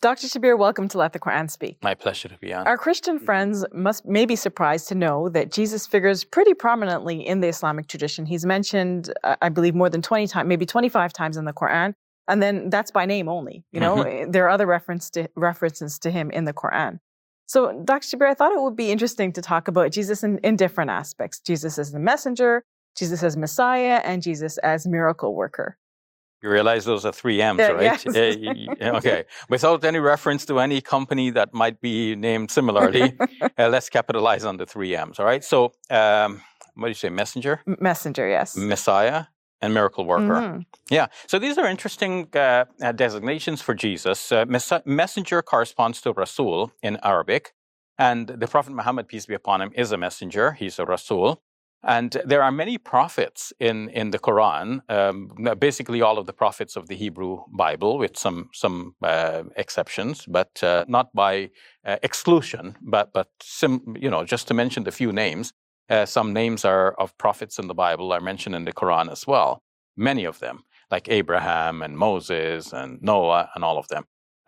Dr. Shabir, welcome to Let the Quran Speak. My pleasure to be on. Our Christian friends may be surprised to know that Jesus figures pretty prominently in the Islamic tradition. He's mentioned, I believe, more than 20 times, maybe 25 times in the Quran, and then that's by name only. You know, there are other references to him in the Quran. So, Dr. Shabir, I thought it would be interesting to talk about Jesus in different aspects. Jesus as the messenger, Jesus as Messiah, and Jesus as miracle worker. You realize those are 3 M's, right? Yes. Okay. Without any reference to any company that might be named similarly, let's capitalize on the 3 M's, all right? So, what do you say, messenger? Messenger, yes. Messiah and miracle worker. Mm-hmm. Yeah. So these are interesting designations for Jesus. Messenger corresponds to Rasul in Arabic, and the Prophet Muhammad, peace be upon him, is a messenger. He's a Rasul. And there are many prophets in the Quran, basically all of the prophets of the Hebrew Bible, with some exceptions, but not by exclusion. But just to mention the few names, some names of prophets in the Bible are mentioned in the Quran as well. Many of them, like Abraham and Moses and Noah and all of them.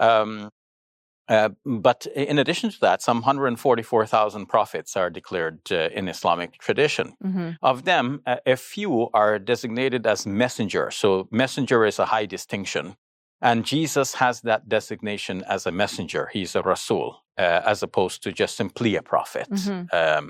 But in addition to that, some 144,000 prophets are declared in Islamic tradition. Mm-hmm. Of them, a few are designated as messenger. So messenger is a high distinction. And Jesus has that designation as a messenger. He's a Rasul, as opposed to just simply a prophet. Mm-hmm.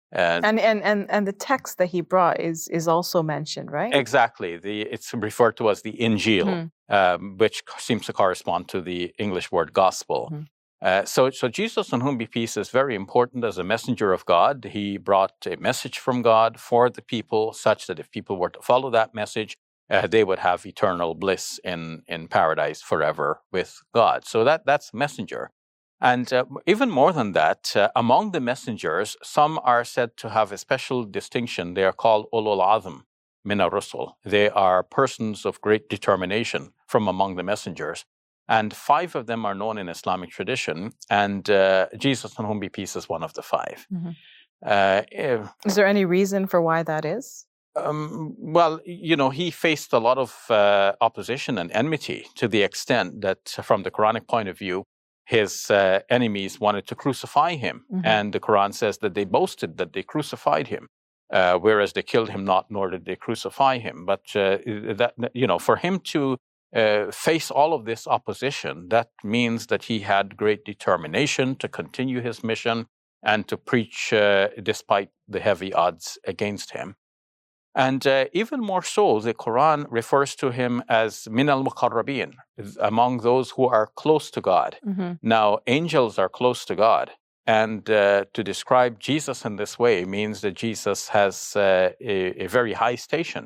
And the text that he brought is also mentioned, right? Exactly. It's referred to as the Injil, which seems to correspond to the English word gospel. Mm-hmm. So Jesus, on whom be peace, is very important as a messenger of God. He brought a message from God for the people, such that if people were to follow that message, they would have eternal bliss in paradise forever with God. So that's messenger. And even more than that, among the messengers, some are said to have a special distinction. They are called ulul azm min ar-rusul. They are persons of great determination from among the messengers. And 5 of them are known in Islamic tradition. And Jesus, on whom be peace, is one of the 5. Mm-hmm. Is there any reason for why that is? Well, he faced a lot of opposition and enmity, to the extent that from the Quranic point of view, his enemies wanted to crucify him. Mm-hmm. And the Quran says that they boasted that they crucified him, whereas they killed him not, nor did they crucify him. But for him to face all of this opposition, that means that he had great determination to continue his mission and to preach despite the heavy odds against him. And even more so, the Quran refers to him as min al-muqarrabin, among those who are close to God. Mm-hmm. Now, angels are close to God. And to describe Jesus in this way means that Jesus has a very high station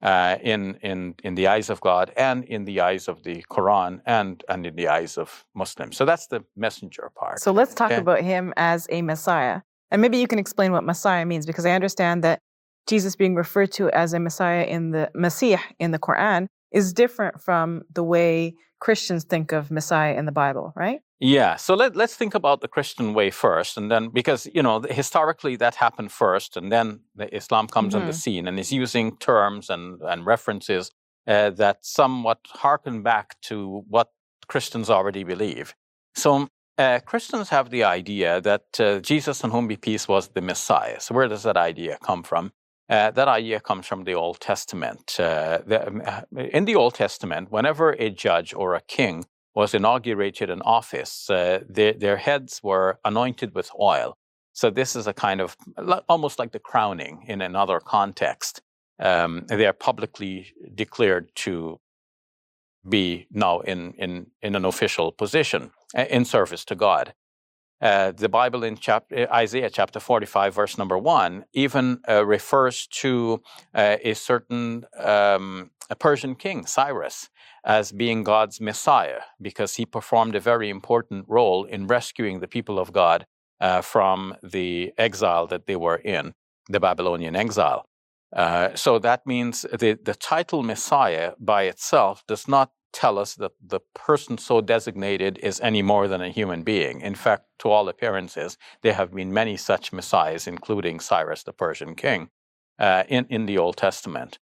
in the eyes of God and in the eyes of the Quran and in the eyes of Muslims. So that's the messenger part. So let's talk about him as a Messiah. And maybe you can explain what Messiah means, because I understand that Jesus being referred to as a Messiah in the Masih in the Quran is different from the way Christians think of Messiah in the Bible, right? Yeah. So let's think about the Christian way first. And then, because, historically that happened first, and then Islam comes on the scene and is using terms and references that somewhat harken back to what Christians already believe. So Christians have the idea that Jesus, on whom be peace, was the Messiah. So where does that idea come from? That idea comes from the Old Testament. In the Old Testament, whenever a judge or a king was inaugurated in office, their heads were anointed with oil. So this is a kind of almost like the crowning in another context. They are publicly declared to be now in an official position in service to God. The Bible in Isaiah chapter 45, verse number 1, even refers to a certain a Persian king, Cyrus, as being God's Messiah, because he performed a very important role in rescuing the people of God from the exile that they were in, the Babylonian exile. So that means the title Messiah by itself does not tell us that the person so designated is any more than a human being. In fact, to all appearances, there have been many such messiahs, including Cyrus, the Persian king, in the Old Testament.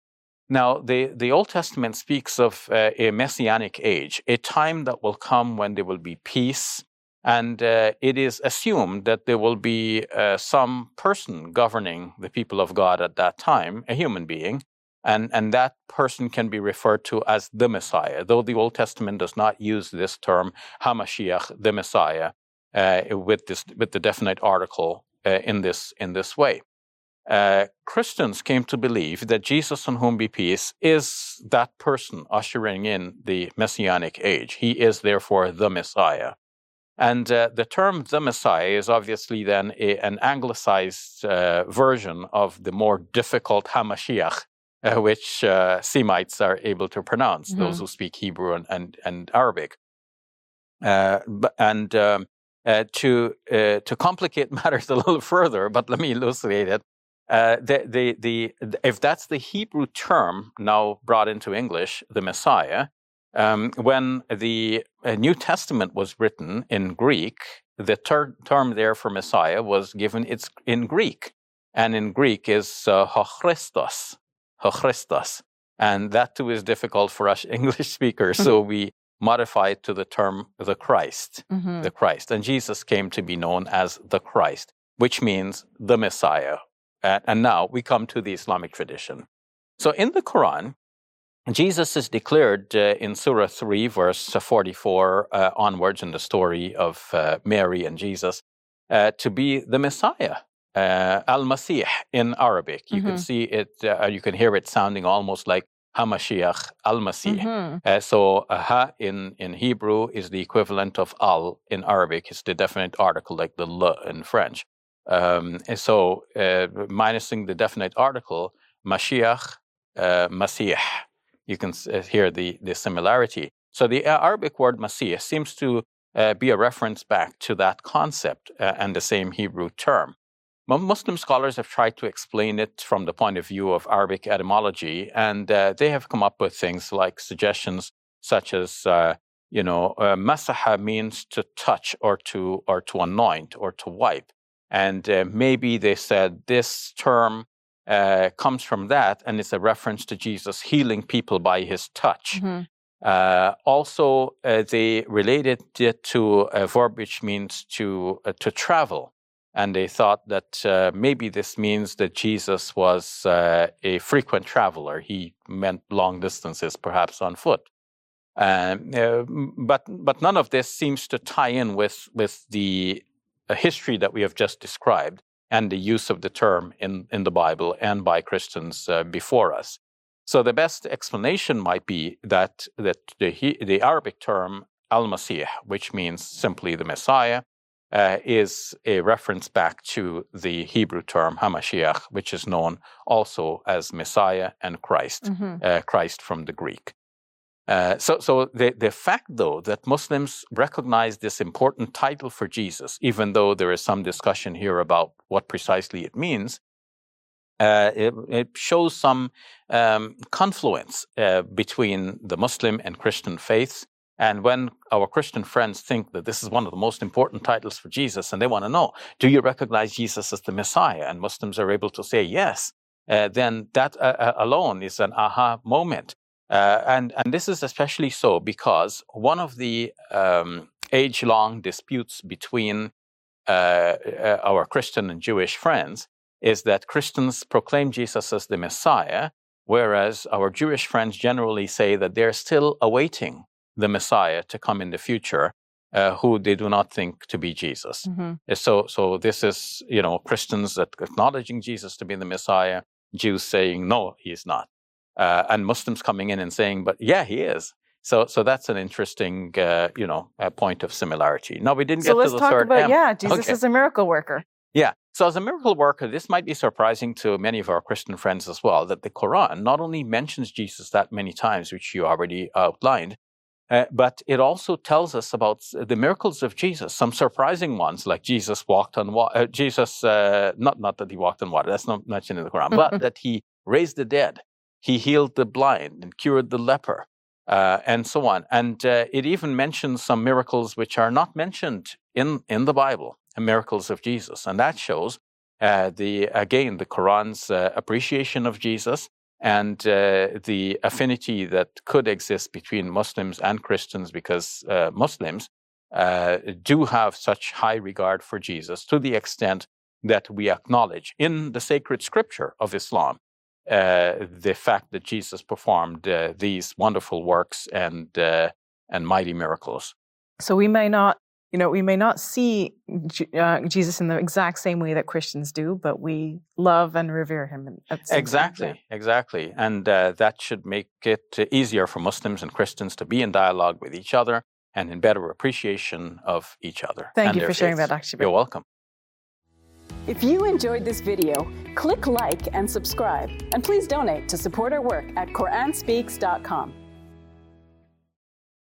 Now, the Old Testament speaks of a messianic age, a time that will come when there will be peace, and it is assumed that there will be some person governing the people of God at that time, a human being, and that person can be referred to as the Messiah, though the Old Testament does not use this term, HaMashiach, the Messiah, with the definite article in this way. Christians came to believe that Jesus, on whom be peace, is that person ushering in the Messianic age. He is therefore the Messiah. And the term the Messiah is obviously then an anglicized version of the more difficult HaMashiach, which Semites are able to pronounce, those who speak Hebrew and Arabic. To complicate matters a little further, but let me elucidate it. If that's the Hebrew term now brought into English, the Messiah, when the New Testament was written in Greek, the term there for Messiah was given in Greek, and in Greek is Christos, and that too is difficult for us English speakers, so we modify it to the term the Christ, the Christ, and Jesus came to be known as the Christ, which means the Messiah. And now we come to the Islamic tradition. So in the Quran, Jesus is declared in Surah 3, verse 44 onwards in the story of Mary and Jesus to be the Messiah, Al-Masih in Arabic. You can see it, you can hear it sounding almost like HaMashiach, Al-Masih. So Ha in Hebrew is the equivalent of Al in Arabic. It's the definite article like the L in French. So minusing the definite article, Mashiach, Masih, you can hear the similarity. So the Arabic word Masih seems to be a reference back to that concept and the same Hebrew term. Muslim scholars have tried to explain it from the point of view of Arabic etymology, and they have come up with things like suggestions such as, masaha means to touch or to anoint or to wipe. And maybe they said this term comes from that, and it's a reference to Jesus healing people by his touch. Also, they related it to a verb which means to travel. And they thought that maybe this means that Jesus was a frequent traveler. He meant long distances, perhaps on foot. But none of this seems to tie in with the history that we have just described and the use of the term in the Bible and by Christians before us. So the best explanation might be that the Arabic term Al-Masih, which means simply the Messiah, is a reference back to the Hebrew term HaMashiach, which is known also as Messiah and Christ, Christ from the Greek. So the fact, though, that Muslims recognize this important title for Jesus, even though there is some discussion here about what precisely it means, it shows some confluence between the Muslim and Christian faiths. And when our Christian friends think that this is one of the most important titles for Jesus, and they want to know, do you recognize Jesus as the Messiah? And Muslims are able to say yes, then that alone is an aha moment. And this is especially so because one of the age-long disputes between our Christian and Jewish friends is that Christians proclaim Jesus as the Messiah, whereas our Jewish friends generally say that they're still awaiting the Messiah to come in the future, who they do not think to be Jesus. So this is, Christians acknowledging Jesus to be the Messiah, Jews saying, no, he's not. And Muslims coming in and saying, but yeah, he is. So that's an interesting, point of similarity. Now, we didn't get to the third. So let's talk about, Jesus is a miracle worker. Yeah. So as a miracle worker, this might be surprising to many of our Christian friends as well, that the Quran not only mentions Jesus that many times, which you already outlined, but it also tells us about the miracles of Jesus, some surprising ones, like Jesus walked on water. Not that he walked on water, that's not mentioned in the Quran, but that he raised the dead. He healed the blind and cured the leper, and so on. And it even mentions some miracles which are not mentioned in the Bible, miracles of Jesus. And that shows, the Quran's appreciation of Jesus and the affinity that could exist between Muslims and Christians, because Muslims do have such high regard for Jesus to the extent that we acknowledge in the sacred scripture of Islam the fact that Jesus performed these wonderful works and mighty miracles. So we may not see Jesus in the exact same way that Christians do, but we love and revere him. Exactly. And that should make it easier for Muslims and Christians to be in dialogue with each other and in better appreciation of each other. Thank you for sharing that, Dr. Shabir. You're welcome. If you enjoyed this video, click like and subscribe. And please donate to support our work at QuranSpeaks.com.